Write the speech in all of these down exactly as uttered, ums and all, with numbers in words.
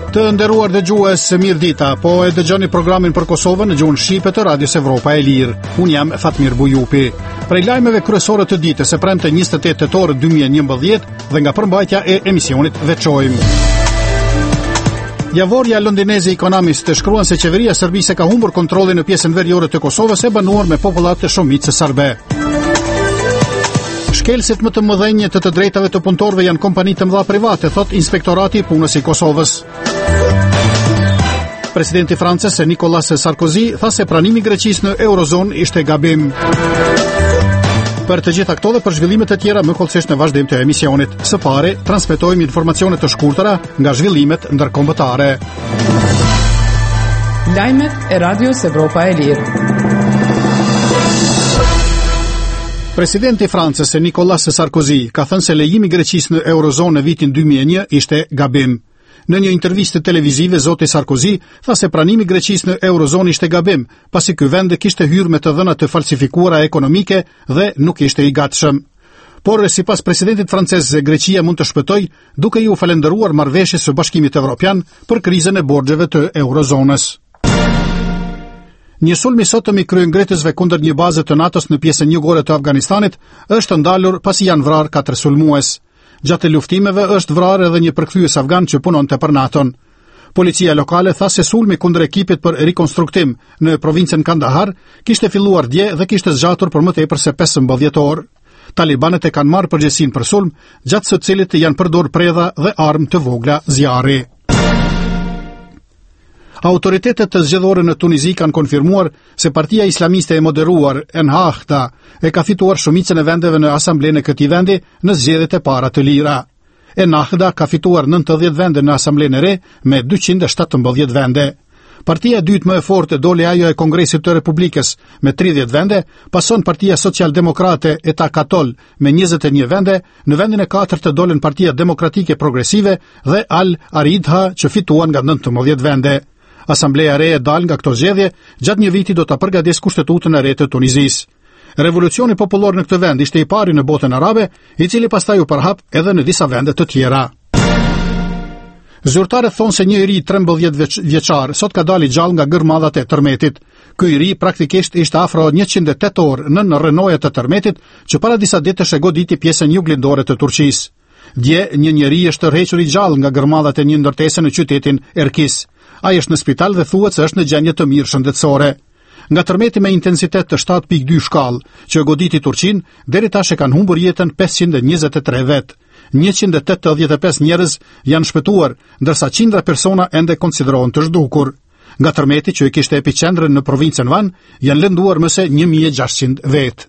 Të nderuar dëgjues, mirëdita. Po e dëgjoni programin për Kosovën në gjuhën shqipe të Radios Evropa e Lirë. Unë jam Fatmir Bujupi. Prej lajmeve kryesore të ditës së premte njëzet e tetë tetor dy mijë e njëmbëdhjetë dhe nga përmbajtja e emisionit veçojmë. Javorja londineze Economist shkruan se qeveria serbise ka humbur kontrollin në pjesën veriore të Kosovës e banuar me popullat të shumicës serbe. Shkelësit më të mëdhenj të të drejtave të punëtorëve janë kompani të mëdha private, thot Inspektorati i Punës i Kosovës. Presidenti francez Nicolas Sarkozy tha se pranimi i Greqisë në Eurozon ishte gabim. Për të gjitha këto dhe për zhvillimet e tjera më kollësisht në vazhdim të emisionit. Së pari, transmetojmë informacione të shkurtëra nga zhvillimet ndërkombëtare. Lajmet e Radios Evropa e Lirë. Presidenti francez Nicolas Sarkozy ka thënë se lejimi i Greqisë në Eurozon në vitin dy mijë e një ishte gabim. Në një intervistë televizive, zoti Sarkozy tha se pranimi i Greqisë në Eurozon ishte gabim, pasi ky vend kishte hyrë me të dhëna të falsifikuara ekonomike dhe nuk ishte i gatshëm. Por sipas presidentit francez, Greqia mund të shpëtojë duke iu falendëruar marrëveshjes së Bashkimit Evropian për krizën e borxheve të Eurozonës. Një sulm i sotëm i kryengretësve kundër një baze të NATO-s në pjesën jugore të Afganistanit është ndalur pasi janë vrarë katër sulmues. Gjatë luftimeve është vrarë edhe një përkthyes afgan që punonte për NATO-n. Policia lokale tha se sulmi kundër ekipit për rikonstruktim në provincën Kandahar kishte filluar dje dhe kishte zgjatur për më tepër se pesëmbëdhjetë orë. Talibanët e kanë marrë përgjegjësinë për sulm, gjatë së cilit janë përdorur predha dhe armë të vogla zjarri. Autoritetet të zgjedhore në Tunizi kanë konfirmuar se Partia Islamiste e moderuar Ennahda e ka fituar shumicën e vendeve në asamblenë e këtij vendi në zgjedhjet e para të lira. Ennahda ka fituar nëntëdhjetë vende në asamblenë e re me dyqind e shtatëmbëdhjetë vende. Partia e dytë më e fortë doli ajo e Kongresit të Republikës me tridhjetë vende, pason Partia Social-Demokrate e Takatol me njëzet e një vende, në vendin e katërt të dolën Partia Demokratike Progresive dhe Al-Aridha që fituan nga nëntëmbëdhjetë vende. Asambleja e re e dal nga këto zgjedhje gjatë një viti do ta përgatisë kushtetutën e re të Tunizisë. Revolucioni popullor në këtë vend ishte i pari në botën arabe, i cili pastaj u përhap edhe në disa vende të tjera. Zyrtarët thonë se një i ri trembëdhjetë vjeçar sot ka dalë gjallë nga gërmadhat e tërmetit. Ky i ri praktikisht ishte afro njëqind e tetë orë nën rrënojë të tërmetit që para disa ditësh e goditi pjesën juglindore të Turqisë. Dje një njeri është tërhequr i gjallë nga gërmadhat e një ndërtese në qytetin Erkis. Ai është në spital dhe thuhet se është në gjendje të mirë shëndetësore. Nga tërmeti me intensitet të shtatë pikë dy shkallë, që goditi Turqinë, deri tash e kanë humbur jetën pesëqind e njëzet e tre vet. njëqind e tetëdhjetë e pesë njerëz janë shpëtuar, ndërsa qindra persona ende konsiderohen të zhdukur. Nga tërmeti që e kishte epiqendrën në provincën Van, janë lënduar më se një mijë e gjashtëqind vet.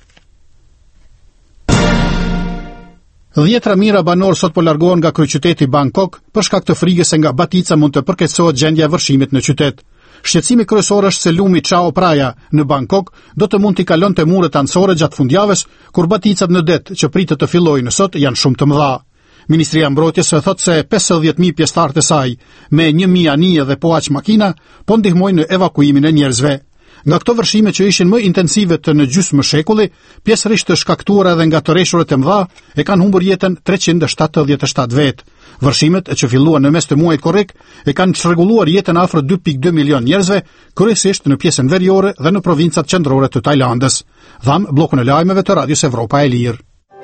Dhjetra mijëra banor sot po largohen nga kryeqyteti Bangkok për shkak të frikës se nga batica mund të përkeqësohet gjendja e vërshimit në qytet. Shqetësimi kryesor është se lumi Chao Phraya në Bangkok do të mund t'i kalonte muret anësore gjatë fundjavës, kur baticat në det që pritet të fillojnë sot janë shumë të mëdha. Ministria e Mbrojtjes thot se pesëdhjetë mijë pjesëtar të saj me një mijë anije dhe po aq makina po ndihmojnë në evakuimin e njerëzve. Nga këto vërshime që ishin më intensive të në gjysmë shekulli, pjesërisht të shkaktuara edhe nga tërreshuret e mëdha, e kanë humbur jetën treqind e shtatëdhjetë e shtatë vet. Vërshimet që filluan në mes të muajit korrik e kanë çrregulluar jetën afër dy pikë dy milion njerëzve, kryesisht në pjesën veriore dhe në provincat qendrore të Tajlandës. Dham bllokun e lajmeve të Radios Evropa e Lirë.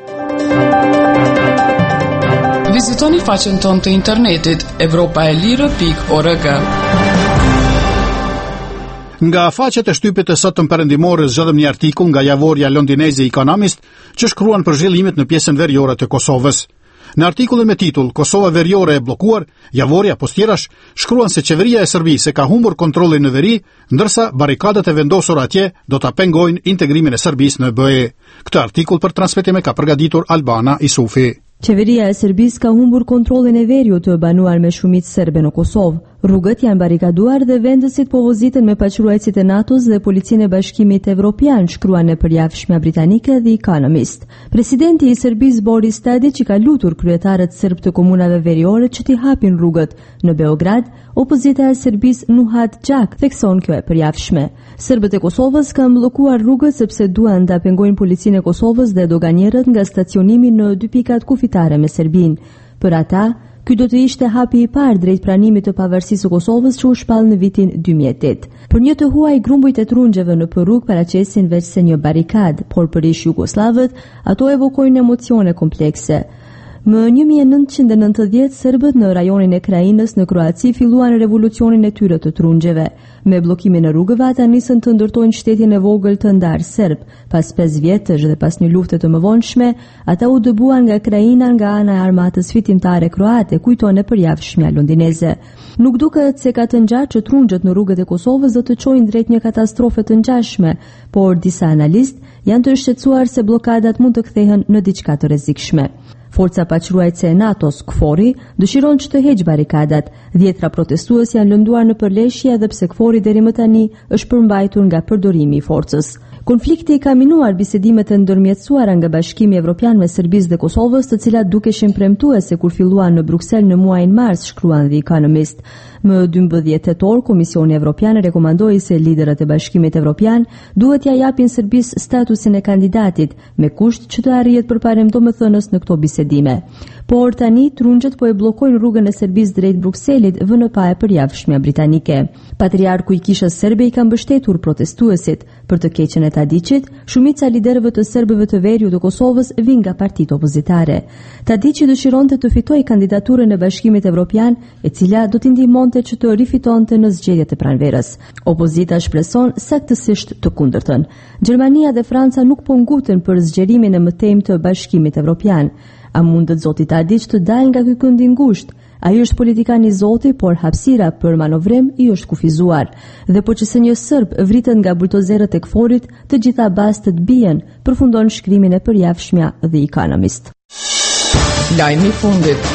Vizitoni faqen tonë të internetit evropa e lirë pikë org. Nga faqet e shtypit të sotëm perëndimore zgjedhëm një artikull nga javorja londineze Economist që shkruan për zhvillimet në pjesën veriore të Kosovës. Në artikullin me titull Kosova veriore e bllokuar, javorja postjerash shkruan se qeveria e Serbisë ka humbur kontrollin në veri, ndërsa barrikadat e vendosura atje do ta pengojnë integrimin e Serbisë në B E. Këtë artikull për transmetim e ka përgatitur Albana Isufi. Qeveria e Serbisë ka humbur kontrollin e veriut të banuar me shumicë serbe në Kosovë. Rrugët janë barikaduar dhe vendësit po voziten me paqëruesit e NATO-s dhe policinë e Bashkimit Evropian, shkruan në përjavshmja britanike The Economist. Presidenti i Serbisë Boris Tadić ka lutur kryetarët serb të komunave veriore që t'i hapin rrugët. Në Beograd, opozita e Serbisë Nuhat Gjak thekson kjo e përjavshme. Serbët e Kosovës kanë bllokuar rrugët sepse duan ta pengojnë policinë e Kosovës dhe doganierët nga stacionimi në dy pikat kufitare me Serbinë. Për ata, Ky do të ishte hapi i parë drejt pranimit të pavarësisë së Kosovës që u shpall në vitin dy mijë e tetë. Për një të huaj grumbujt e trungjeve në rrugë paraqesin veç se një barikad, por për ish jugosllavët ato evokojnë emocione komplekse. Më një mijë e nëntëqind e nëntëdhjetë serbët në rajonin e Krajinës në Kroaci filluan revolucionin e tyre të trungjeve. Me bllokimin e rrugëve ata nisën të ndërtojnë shtetin e vogël të ndar serb. Pas pesë vjetësh dhe pas një lufte të mëvonshme, ata u dëbuan nga Krajina nga ana e armatës fitimtare kroate, kujton e përjavshmja londineze. Nuk duket se ka të ngjatë që trungjët në rrugët e Kosovës do të çojnë drejt një katastrofe të ngjashme, por disa analistë janë të shqetësuar se bllokadat mund të kthehen në diçka të rrezikshme. Forca paçruajtëse e NATO-s, KFOR-i, dëshiron që të heqë barikadat. Dhjetra protestues janë lënduar në përleshje edhe pse KFOR-i deri më tani është përmbajtur nga përdorimi i forcës. Konflikti ka minuar bisedimet e ndërmjetësuara nga Bashkimi Evropian me Serbisë dhe Kosovës, të cilat dukeshin premtuese kur filluan në Bruksel në muajin mars, shkruan The Economist. Më dymbëdhjetë tetor, Komisioni Evropian rekomandoi se liderët e Bashkimit Evropian duhet ja japin Serbisë statusin e kandidatit, me kusht që të arrihet përparem domethënës në këto bisedime. Por tani trungjët po e bllokojnë rrugën e Serbisë drejt Brukselit, vënë pa e përjavshmja britanike. Patriarku i kishës serbe i ka mbështetur protestuesit. Për të keqen e Tadiçit, shumica liderëve të serbëve të veriut të Kosovës vijnë nga partitë opozitare. Tadiçi dëshironte të fitojë kandidaturën e Bashkimit Evropian, e cila do t'i ndihmonte që të rifitonte në zgjedhjet e pranverës. Opozita shpreson saktësisht të kundërtën. Gjermania dhe Franca nuk po nguten për zgjerimin e mëtejmë të Bashkimit Evropian. A mundet zoti Tadić të dalë nga ky kënd i ngushtë? Ai është politikan i zoti, por hapësira për manovrim i është kufizuar. Dhe po që se një serb vritet nga bultozerët e KFOR-it, të gjitha bastët bien, përfundon shkrimin e përjavshmja The Economist. Lajmi i fundit.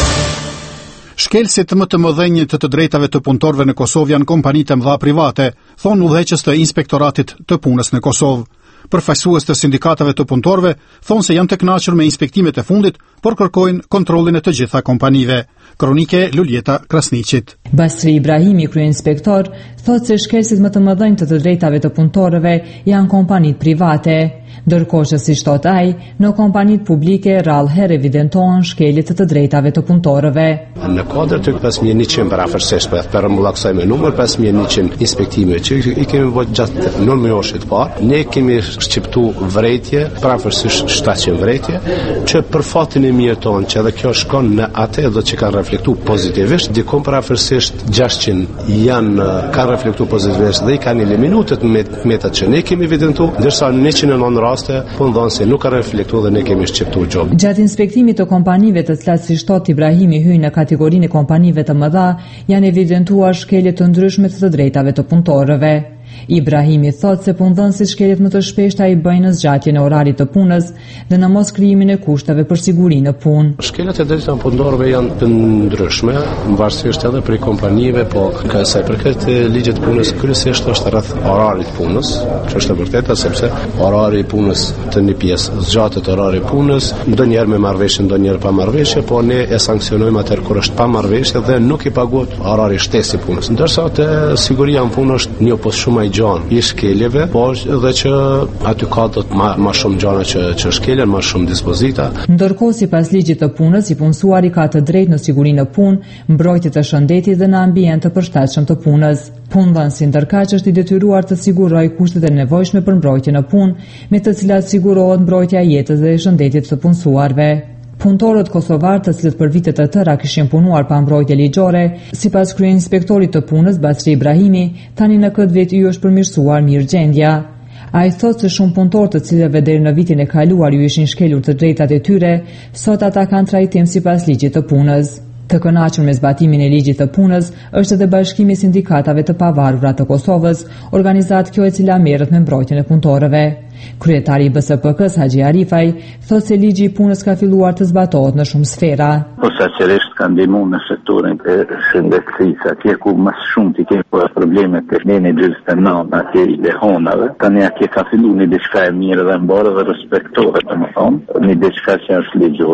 Shkelësit më të mëdhenj të të drejtave të punëtorëve në Kosovë janë kompanitë e mëdha private, thonë udhëheqës të Inspektoratit të Punës në Kosovë. Përfaqësues të sindikatave të punëtorëve thonë se janë të kënaqur me inspektimet e fundit, por kërkojnë kontrollin e të gjitha kompanive. Kronike Luljeta Krasniqit. Basri Ibrahimi, kryeinspektor, thotë se shkelësit më të mëdhenj të të drejtave të punëtorëve janë kompanitë private, ndërkohë që si thot ai, në kompanitë publike rrallë herë evidentohen shkeljet të të drejtave të punëtorëve. Në kodër të pesë mijë e njëqind parafërsisht për përmbullsoj me numër pesë mijë e njëqind inspektime që i kemi bërë gjatë nëntëmijëshit parë, ne kemi shqiptu vrejtje, parafërsisht shtatëqind vrejtje, që për fatin e mirë tonë, që edhe kjo shkon në atë edhe që kanë reflektu pozitivisht, dikon parafërsisht gjashtëqind janë kanë reflektu pozitivisht dhe i kanë eliminuar me metat që ne kemi evidentu, ndërsa njëqind e nëntë raste po ndonë se nuk ka reflektu dhe ne kemi shqiptu gjobë. Gjatë inspektimit të kompanive të cilat si thot Ibrahimi hyjnë në kategorinë e kompanive të mëdha, janë evidentuar shkelje të ndryshme të të drejtave të punëtorëve. Ibrahimi thot se punëdhënësit shkeljet më të shpeshta i bëjnë në zgjatjen e orarit të punës dhe në mos krijimin e kushteve për sigurinë në punë. Shkeljet e drejtave të punëtorëve janë të ndryshme, varësisht edhe për kompanive, po ka sa i përket ligjit të punës kryesisht është rreth orarit të punës, që është e vërtetë sepse orari i punës të një pjesë zgjatet orari i punës, ndonjëherë me marrëveshje, ndonjëherë pa marrëveshje, po ne e sanksionojmë atë kur është pa marrëveshje dhe nuk i paguhet orari shtesë i punës. Ndërsa te siguria në punë është një opos shumë i gjanë i shkeljeve, po edhe që aty ka do të ma, ma shumë gjana që, që shkeljen, ma shumë dispozita. Ndërkohë sipas ligjit të punës, i punësuari ka të drejtë në sigurinë në punë, mbrojtje të shëndetit dhe në ambient të përshtatshëm të punës. Punëdhënësi ndërkaq është i detyruar të sigurojë kushtet e nevojshme për mbrojtje në punë, me të cilat sigurohet mbrojtja e jetës dhe e shëndetit të punësuarve. Punëtorët kosovar të cilët për vite të tëra kishin punuar pa mbrojtje ligjore, sipas kryeinspektorit të punës Basri Ibrahimi, tani në këtë vit i është përmirësuar mirëgjendja. Ai thotë se shumë punëtorë të cilëve deri në vitin e kaluar ju ishin shkelur të drejtat e tyre, sot ata kanë trajtim sipas ligjit të punës. Të kënaqur me zbatimin e ligjit të punës është edhe Bashkimi i Sindikatave të Pavarura të Kosovës, organizatë kjo e cila merret me mbrojtjen e punëtorëve. Kryetari i B S P K-s Haxhi Arifaj thotë se ligji i punës ka filluar të zbatohet në shumë sfera. Posaçërisht ka ndihmuar në sektorin e shëndetësisë, atje ku më shumë ti ke probleme të menaxhit të nënt atje i lehonave. Tani atje ka filluar një diçka e mirë dhe mbarë dhe respektohet, domethënë, një diçka që është ligjore.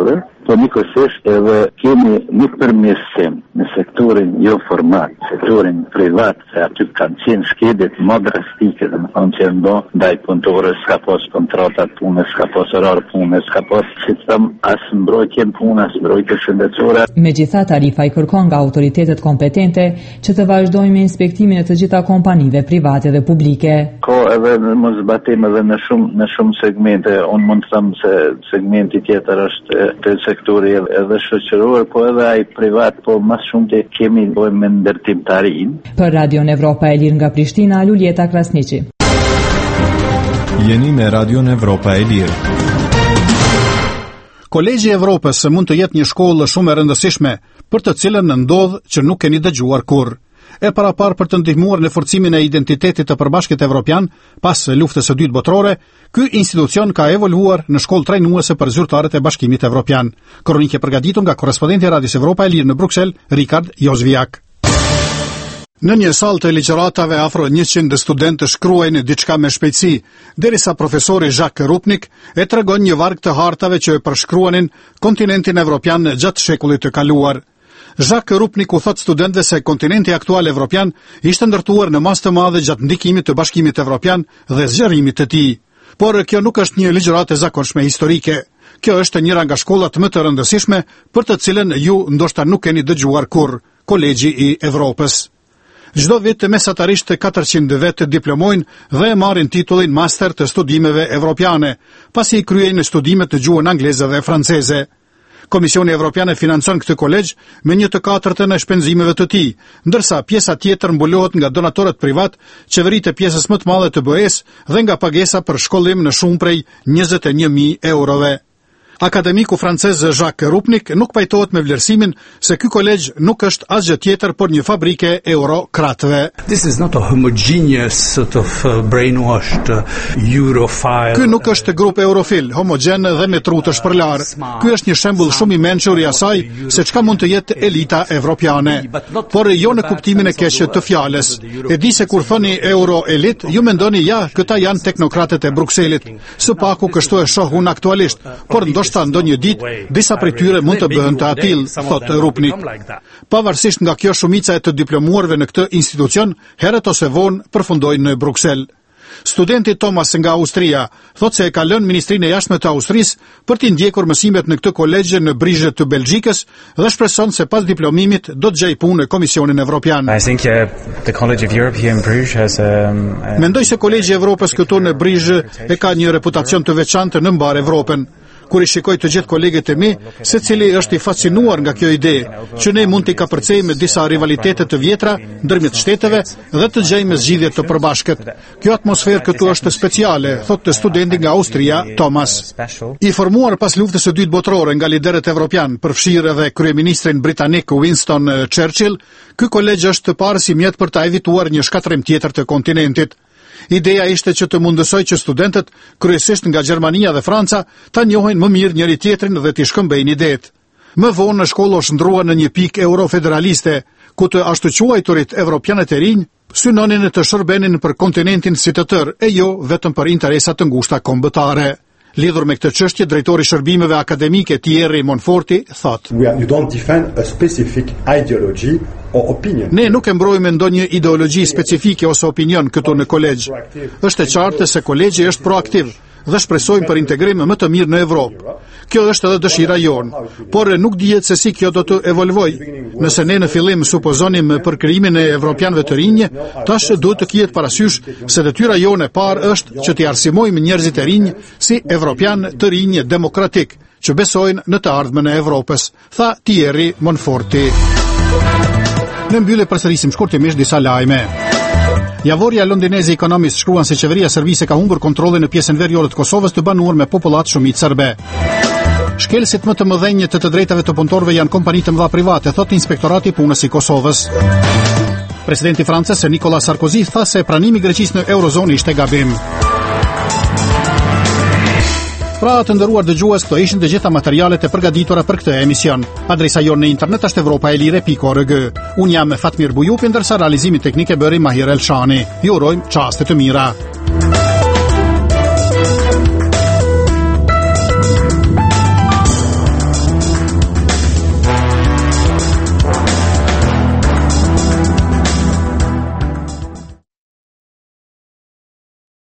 po njëkohësisht edhe kemi një përmirësim në sektorin jo formal, sektorin privat, se aty kanë qenë shkeljet më drastike, dhe më thonë që ndo ndaj punëtorës, s'ka pas kontratat punës, s'ka pas orar punës, s'ka pas, si të thëmë, as mbrojtje punë, as mbrojtje shëndetësore. Megjithatë, Tarifa i kërkon nga autoritetet kompetente që të vazhdojnë me inspektimin e të gjitha kompanive private dhe publike. Ka edhe mos zbatim edhe në shumë në shumë segmente. Unë mund të them se segmenti tjetër është te sektori edhe shoqëror, po edhe ai privat, po më shumë të kemi bëjmë me ndërtimtarinë. Për Radion Evropa e Lirë nga Prishtina, Luljeta Krasniqi. Jeni me Radion Evropa e Lirë. Kolegji i Evropës mund të jetë një shkollë shumë e rëndësishme, për të cilën në ndodh që nuk keni dëgjuar kurrë. E parapar për të ndihmuar në forcimin e identitetit të përbashkët evropian pas luftës së dytë botërore, ky institucion ka evoluar në shkollë trajnuese për zyrtarët e Bashkimit Evropian. Kronikë e përgatitur nga korrespondenti i Radios Evropa e Lirë në Bruksel, Rikard Jozviak. Në një salë të ligjëratave afro njëqind studentë shkruajnë diçka me shpejtësi, derisa profesori Jacques Rupnik e tregon një varg të hartave që e përshkruanin kontinentin evropian gjatë shekullit të kaluar. Jacques Rupnik u thot studentëve se kontinenti aktual evropian ishte ndërtuar në masë të madhe gjatë ndikimit të Bashkimit Evropian dhe zgjerimit të tij. Por kjo nuk është një ligjëratë e zakonshme historike. Kjo është njëra nga shkollat më të rëndësishme për të cilën ju ndoshta nuk keni dëgjuar kurrë, Kolegji i Evropës. Çdo vit mesatarisht katërqind vetë diplomojnë dhe e marrin titullin master të studimeve evropiane, pasi i kryejnë studimet në gjuhën angleze dhe franceze. Komisioni Evropian e financon këtë kolegj me një të katërtën e shpenzimeve të tij, ndërsa pjesa tjetër mbulohet nga donatorët privat, qeveritë e pjesës më të madhe të B E-s dhe nga pagesa për shkollim në shumë prej njëzet e një mijë eurove. Akademiku francez Jacques Rupnik nuk pajtohet me vlerësimin se ky kolegj nuk është asgjë tjetër por një fabrike eurokratëve. This is not a homogeneous sort of uh, brainwashed uh, Europhile. Ky nuk është grup eurofil, homogjen dhe me tru të shpërlar. Ky është një shembull shumë i mençur i asaj se çka mund të jetë elita evropiane, por jo në kuptimin e keq të fjalës. E di se kur thoni euro elit, ju mendoni ja, këta janë teknokratët e Brukselit. Së paku kështu e shoh unë aktualisht, por ndoshta ndonjë ditë disa prej tyre mund të bëhen të atill, thot Rupnik. Pavarësisht nga kjo, shumica e të diplomuarve në këtë institucion herët ose vonë përfundojnë në Bruksel. Studenti Thomas nga Austria thot se e ka lënë Ministrinë e Jashtme të Austrisë për t'i ndjekur mësimet në këtë kolegje në Brizhe të Belgjikës dhe shpreson se pas diplomimit do të gjejë punë në Komisionin Evropian. I think uh, the College of Europe here in Bruges has um, uh... Mendoj se Kolegji i Evropës këtu në Brizhe e ka një reputacion të veçantë në mbar Evropën. Kur i shikoj të gjithë kolegët e mi, secili është i fascinuar nga kjo ide, që ne mund t'i kapërcejmë disa rivalitetet të vjetra ndërmjet shteteve dhe të gjejmë zgjidhje të përbashkët. Kjo atmosferë këtu është speciale, thotë studenti nga Austria, Thomas. I formuar pas luftës së dytë botërore nga liderët evropian, përfshirë edhe kryeministrin britanik Winston Churchill, ky kolegj është të parë si mjet për ta evituar një shkatërrim tjetër të kontinentit. Ideja ishte që të mundësoj që studentët, kryesisht nga Gjermania dhe Franca, ta njohin më mirë njëri tjetrin dhe t'i shkëmbejnë idetë. Më vonë në shkollë është ndrua në një pikë eurofederaliste, ku të ashtu quajturit evropianët e rinj synonin të shërbenin për kontinentin si të tërë, e jo vetëm për interesat të ngushta kombëtare. Lidhur me këtë çështje, drejtori i shërbimeve akademike Thierry Monforti thotë: You don't defend a specific ideology or opinion. Ne nuk e mbrojmë ndonjë ideologji specifike ose opinion këtu në kolegj. Është e qartë se kolegji është proaktiv dhe shpresojmë për integrim më të mirë në Evropë. Kjo është edhe dëshira jonë, por nuk dihet se si kjo do të evolvojë. Nëse ne në fillim supozonim për krijimin e evropianëve të rinj, tash duhet të kihet parasysh se detyra jonë e parë është që t'i arsimojmë njerëzit e rinj si evropian të rinj demokratik, që besojnë në të ardhmen e Evropës, tha Thierry Monforti. Në mbyllje përsërisim shkurtimisht disa lajme. Javorja londineze Economist shkruan se qeveria serbise ka humbur kontrollin në pjesën veriore të Kosovës të banuar me popullat shumicë serbe. Shkelësit më të mëdhenj të të drejtave të punëtorëve janë kompani të mëdha private, thot Inspektorati i Punës i Kosovës. Presidenti francez Nicolas Sarkozy tha se pranimi i Greqisë në Eurozonë ishte gabim. Pra të nderuar dëgjues, këto ishin të gjitha materialet e përgatitura për këtë emision. Adresa jonë në internet është evropaelire pikë org. Unë jam Fatmir Bujupi, ndërsa realizimin teknik e bëri Mahir Elshani. Ju urojmë çaste të mira.